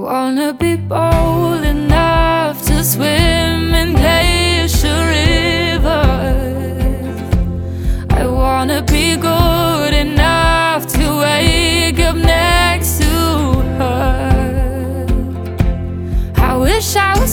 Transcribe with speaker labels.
Speaker 1: wanna be bold enough to swim in Glacier River. I wanna be good enough to wake up next to her. I wish I was